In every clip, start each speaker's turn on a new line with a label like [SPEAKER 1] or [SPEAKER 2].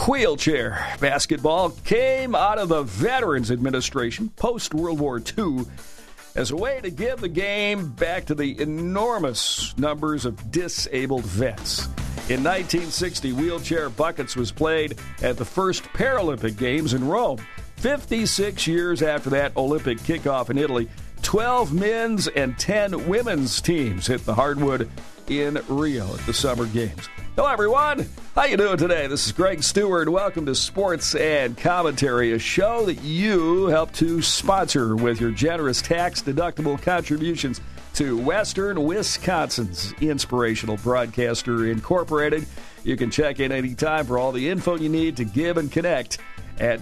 [SPEAKER 1] Wheelchair basketball came out of the Veterans Administration post-World War II as a way to give the game back to the enormous numbers of disabled vets. In 1960, wheelchair buckets was played at the first Paralympic Games in Rome. 56 years after that Olympic kickoff in Italy, 12 men's and 10 women's teams hit the hardwood in Rio at the Summer Games. Hello, everyone. How you doing today? This is Greg Stewart. Welcome to Sports and Commentary, a show that you help to sponsor with your generous tax-deductible contributions to Western Wisconsin's Inspirational Broadcaster Incorporated. You can check in anytime for all the info you need to give and connect at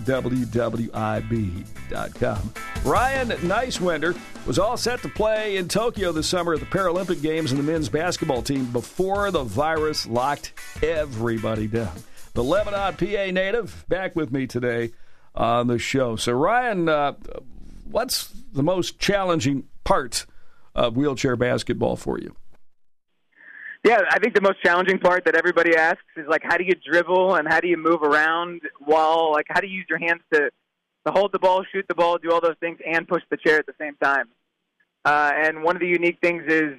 [SPEAKER 1] WWIB.com. Ryan Neiswender was all set to play in Tokyo this summer at the Paralympic Games in the men's basketball team before the virus locked everybody down. The Lebanon, PA native, back with me today on the show. So, Ryan, what's the most challenging part of wheelchair basketball for you?
[SPEAKER 2] Yeah, I think the most challenging part that everybody asks is, like, how do you dribble and how do you move around while, like, how do you use your hands to hold the ball, shoot the ball, do all those things, and push the chair at the same time. And one of the unique things is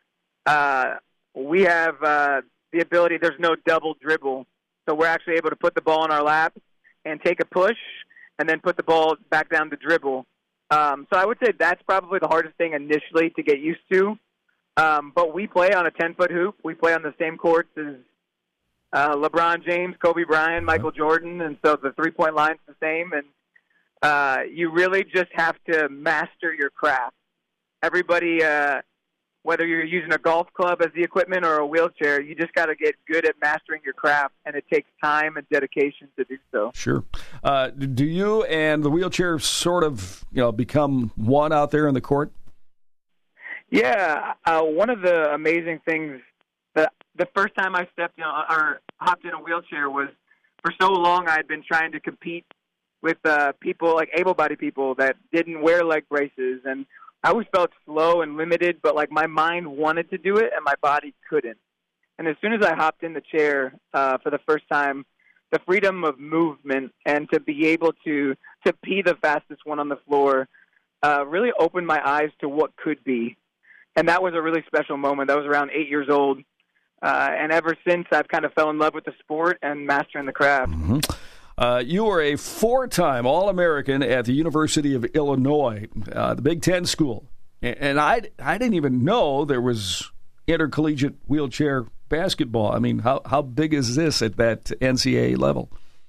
[SPEAKER 2] we have the ability, there's no double dribble, so we're actually able to put the ball in our lap and take a push and then put the ball back down to dribble. So I would say that's probably the hardest thing initially to get used to. But we play on a 10-foot hoop. We play on the same courts as LeBron James, Kobe Bryant, Michael Jordan, and so the three-point line's the same. And you really just have to master your craft. Everybody, whether you're using a golf club as the equipment or a wheelchair, you just got to get good at mastering your craft, and it takes time and dedication to do so.
[SPEAKER 1] Sure. Do you and the wheelchair sort of, become one out there in the court?
[SPEAKER 2] Yeah, one of the amazing things that the first time I stepped in or hopped in a wheelchair was, for so long I had been trying to compete with people, like able-bodied people that didn't wear leg braces, and I always felt slow and limited, but like my mind wanted to do it and my body couldn't. And as soon as I hopped in the chair for the first time, the freedom of movement and to be able to be the fastest one on the floor really opened my eyes to what could be. And that was a really special moment. That was around 8 years old. And ever since, I've kind of fell in love with the sport and mastering the craft.
[SPEAKER 1] Mm-hmm. You were a four-time All-American at the University of Illinois, the Big Ten school. And I didn't even know there was intercollegiate wheelchair basketball. I mean, how big is this at that NCAA level?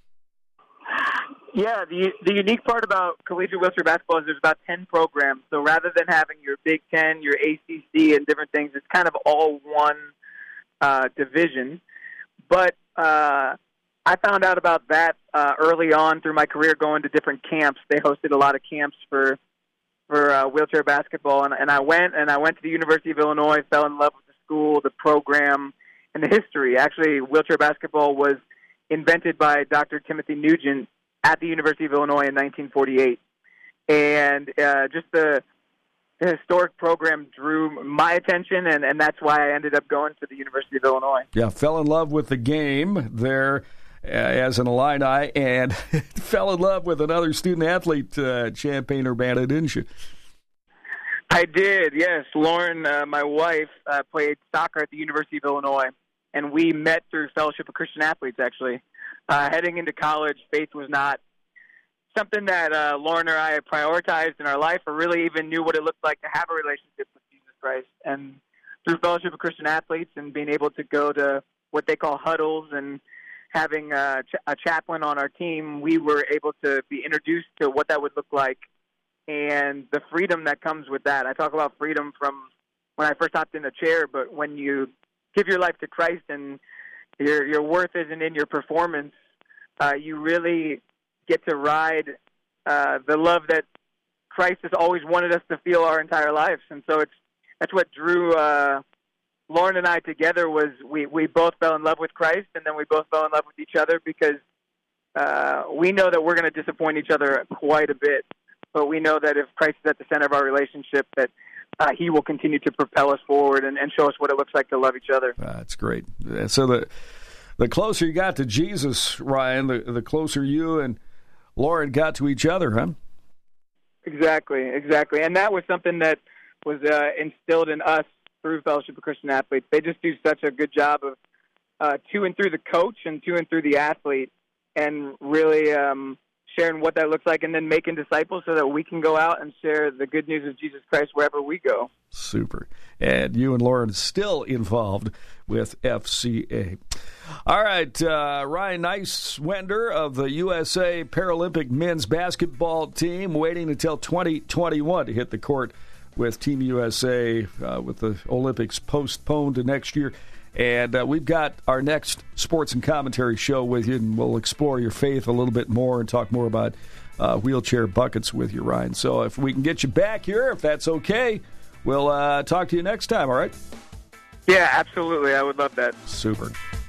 [SPEAKER 2] Yeah, the unique part about collegiate wheelchair basketball is there's about 10 programs. So rather than having your Big Ten, your ACC, and different things, it's kind of all one division. But I found out about that early on through my career going to different camps. They hosted a lot of camps for wheelchair basketball. And I went to the University of Illinois, fell in love with the school, the program, and the history. Actually, wheelchair basketball was invented by Dr. Timothy Nugent at the University of Illinois in 1948. And just the historic program drew my attention, and that's why I ended up going to the University of Illinois.
[SPEAKER 1] Yeah, fell in love with the game there as an Illini, and fell in love with another student-athlete, Champaign Urbana, didn't you?
[SPEAKER 2] I did, yes. Lauren, my wife, played soccer at the University of Illinois, and we met through Fellowship of Christian Athletes, actually. Heading into college, faith was not something that Lauren or I prioritized in our life or really even knew what it looked like to have a relationship with Jesus Christ. And through Fellowship of Christian Athletes and being able to go to what they call huddles and having a chaplain on our team, we were able to be introduced to what that would look like and the freedom that comes with that. I talk about freedom from when I first hopped in the chair, but when you give your life to Christ and your worth isn't in your performance, you really get to ride the love that Christ has always wanted us to feel our entire lives. And so that's what drew Lauren and I together was we both fell in love with Christ, and then we both fell in love with each other because we know that we're going to disappoint each other quite a bit. But we know that if Christ is at the center of our relationship, that he will continue to propel us forward and show us what it looks like to love each other.
[SPEAKER 1] That's great. So the the closer you got to Jesus, Ryan, the closer you and Lauren got to each other, huh?
[SPEAKER 2] Exactly. And that was something that was instilled in us through Fellowship of Christian Athletes. They just do such a good job of to and through the coach and to and through the athlete, and really sharing what that looks like, and then making disciples so that we can go out and share the good news of Jesus Christ wherever we go.
[SPEAKER 1] Super. And you and Lauren still involved with FCA. All right, Ryan Nice-Wender of the USA Paralympic men's basketball team waiting until 2021 to hit the court with Team USA with the Olympics postponed to next year. And we've got our next sports and commentary show with you, and we'll explore your faith a little bit more and talk more about wheelchair buckets with you, Ryan. So if we can get you back here, if that's okay, we'll talk to you next time, all right?
[SPEAKER 2] Yeah, absolutely. I would love that.
[SPEAKER 1] Super.